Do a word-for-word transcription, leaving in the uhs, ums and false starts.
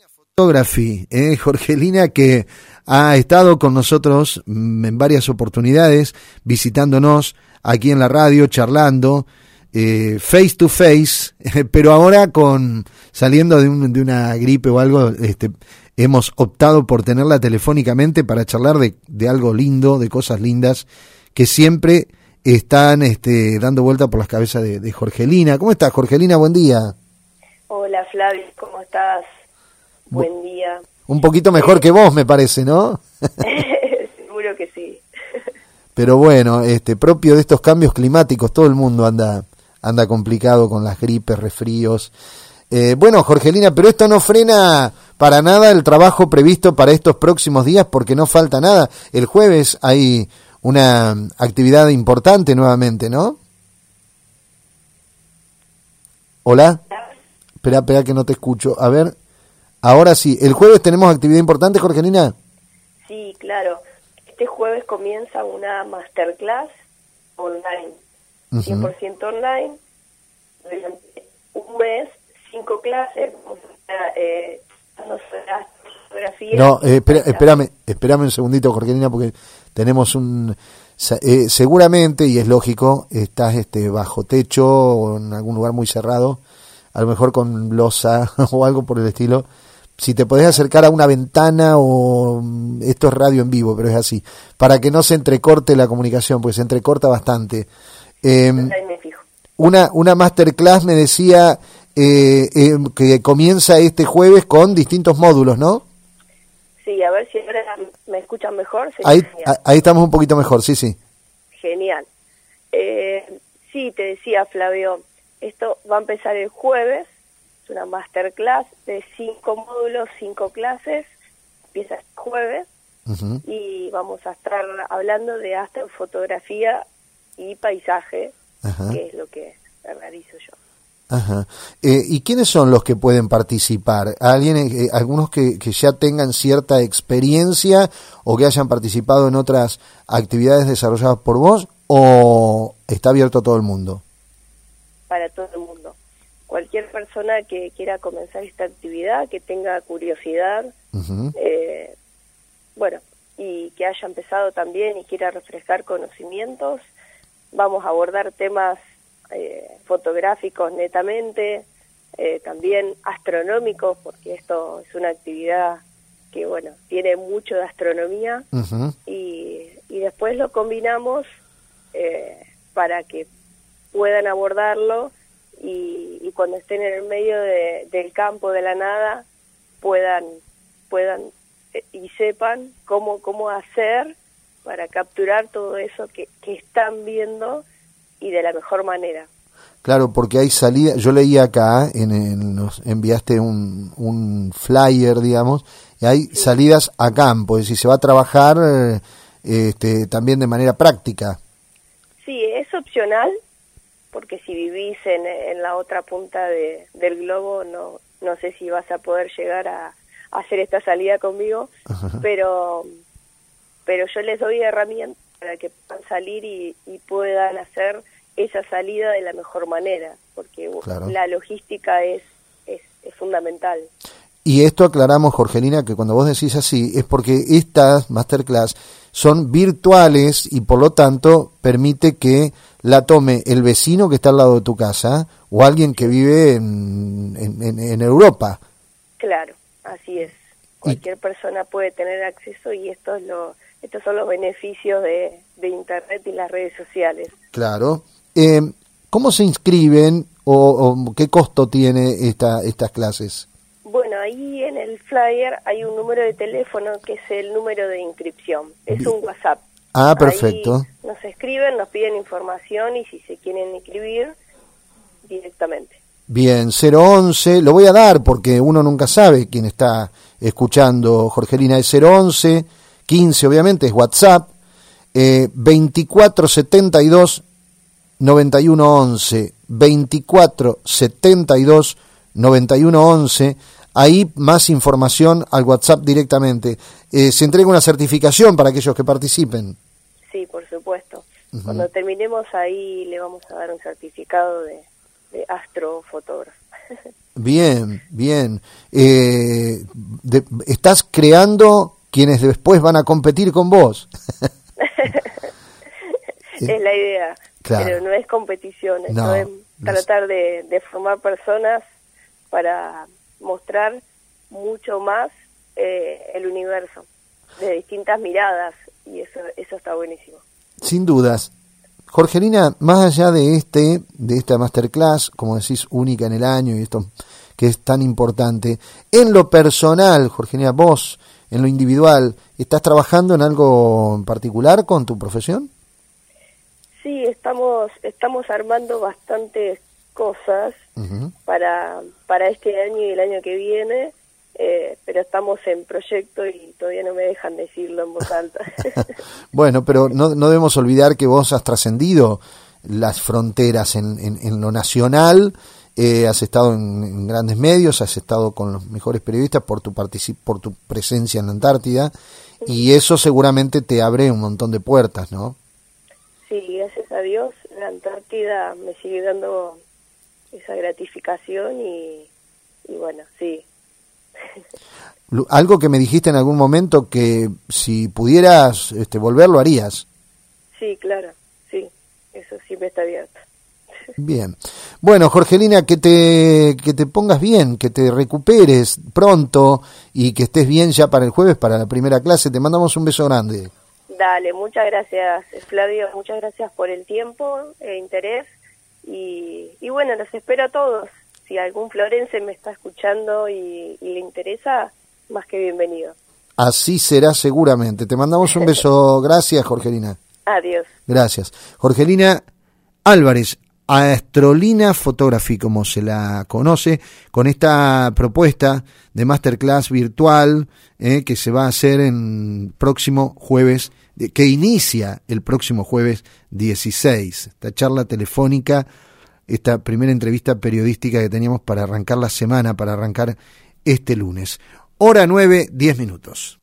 Photography, eh, Jorgelina, que ha estado con nosotros en varias oportunidades, visitándonos aquí en la radio, charlando, eh, face to face, eh, pero ahora con saliendo de, un, de una gripe o algo, este, hemos optado por tenerla telefónicamente para charlar de, de algo lindo, de cosas lindas que siempre están este, dando vuelta por las cabezas de, de Jorgelina. ¿Cómo estás, Jorgelina? Buen día. Hola, Flavio, ¿cómo estás? Buen día. Un poquito mejor que vos, me parece, ¿no? Seguro que sí. Pero bueno, este propio de estos cambios climáticos, todo el mundo anda anda complicado con las gripes, resfríos. Eh, bueno, Jorgelina, pero esto no frena para nada el trabajo previsto para estos próximos días, porque no falta nada. El jueves hay una actividad importante nuevamente, ¿no? ¿Hola? Espera, espera que no te escucho. A ver... Ahora sí, ¿el jueves tenemos actividad importante, Jorgelina? Sí, claro. Este jueves comienza una masterclass online, uh-huh. cien por ciento online, durante un mes, cinco clases, eh, no será fotografía. No, eh, espera, espérame, espérame un segundito, Jorgelina, porque tenemos un... Eh, seguramente, y es lógico, estás este bajo techo o en algún lugar muy cerrado, a lo mejor con losa o algo por el estilo. Si te podés acercar a una ventana, o esto es radio en vivo, pero es así, para que no se entrecorte la comunicación, porque se entrecorta bastante. Eh, una una masterclass me decía eh, eh, que comienza este jueves con distintos módulos, ¿no? Sí, a ver si ahora me escuchan mejor. Ahí, ahí estamos un poquito mejor, sí, sí. Genial. Eh, sí, te decía, Flavio, esto va a empezar el jueves. Es una masterclass de cinco módulos, cinco clases, empieza este jueves, uh-huh. y vamos a estar hablando de astrofotografía y paisaje, uh-huh. que es lo que realizo yo. Ajá. Eh, ¿Y quiénes son los que pueden participar? ¿Alguien, eh, algunos que, que ya tengan cierta experiencia o que hayan participado en otras actividades desarrolladas por vos, o está abierto a todo el mundo? Para todo el mundo. Cualquier persona que quiera comenzar esta actividad, que tenga curiosidad, uh-huh. eh, bueno, y que haya empezado también y quiera refrescar conocimientos, vamos a abordar temas eh, fotográficos netamente, eh, también astronómicos, porque esto es una actividad que, bueno, tiene mucho de astronomía, uh-huh. y, y después lo combinamos eh, para que puedan abordarlo y, y cuando estén en el medio de, del campo, de la nada, puedan puedan eh, y sepan cómo cómo hacer para capturar todo eso que, que están viendo y de la mejor manera. Claro, porque hay salida, yo leí acá, en, en nos enviaste un, un flyer, digamos, y hay sí. salidas a campo, es decir, se va a trabajar este, también de manera práctica. Sí, es opcional, porque si vivís en, en la otra punta de, del globo, no no sé si vas a poder llegar a, a hacer esta salida conmigo, ajá. pero pero yo les doy herramientas para que puedan salir y, y puedan hacer esa salida de la mejor manera, porque claro. la logística es, es, es fundamental. Y esto aclaramos, Jorgelina, que cuando vos decís así, es porque estas masterclass son virtuales y por lo tanto permite que la tome el vecino que está al lado de tu casa o alguien que vive en, en, en Europa. Claro, así es. Cualquier y... persona puede tener acceso y esto es lo, estos son los beneficios de, de Internet y las redes sociales. Claro. Eh, ¿Cómo se inscriben o, o qué costo tiene esta, estas clases? Bueno, ahí en el flyer hay un número de teléfono que es el número de inscripción. Es Bien. un WhatsApp. Ah, perfecto. Ahí nos escriben, nos piden información y si se quieren inscribir, directamente. Bien, cero once, lo voy a dar porque uno nunca sabe quién está escuchando, Jorgelina, es cero once, quince obviamente, es WhatsApp, eh, veinticuatro setenta y dos noventa y uno once, veinticuatro setenta y dos noventa y uno once, ahí más información al WhatsApp directamente. Eh, se entrega una certificación para aquellos que participen. Sí, por supuesto. Uh-huh. Cuando terminemos ahí le vamos a dar un certificado de, de astrofotógrafo. Bien, bien. Eh, de, estás creando quienes después van a competir con vos. Es la idea, claro. Pero no es competición, no, no es tratar de, de formar personas para mostrar mucho más eh, el universo, de distintas miradas, y eso eso está buenísimo. Sin dudas. Jorgelina, más allá de este de esta masterclass, como decís, única en el año, y esto que es tan importante, en lo personal, Jorgelina, vos, en lo individual, ¿estás trabajando en algo en particular con tu profesión? Sí, estamos estamos armando bastantes cosas uh-huh. para para este año y el año que viene, eh, pero estamos en proyecto y todavía no me dejan decirlo en voz alta. Bueno, pero no, no debemos olvidar que vos has trascendido las fronteras en, en, en lo nacional, eh, has estado en, en grandes medios, has estado con los mejores periodistas por tu particip- por tu presencia en la Antártida, uh-huh. y eso seguramente te abre un montón de puertas, ¿no? Sí, gracias a Dios, la Antártida me sigue dando esa gratificación y, y bueno, sí. Algo que me dijiste en algún momento, que si pudieras este, volver, lo harías. Sí, claro, sí, eso siempre está abierto. Bien. Bueno, Jorgelina, que te, que te pongas bien, que te recuperes pronto y que estés bien ya para el jueves, para la primera clase. Te mandamos un beso grande. Dale, muchas gracias, Flavio, muchas gracias por el tiempo, e interés, y, y bueno, los espero a todos. Si algún florense me está escuchando y, y le interesa, más que bienvenido. Así será seguramente. Te mandamos un beso. Gracias, Jorgelina. Adiós. Gracias. Jorgelina Álvarez, Astrolina Photography, como se la conoce, con esta propuesta de masterclass virtual eh, que se va a hacer en próximo jueves, que inicia el próximo jueves dieciséis. Esta charla telefónica, esta primera entrevista periodística que teníamos para arrancar la semana, para arrancar este lunes. Hora nueve, diez minutos.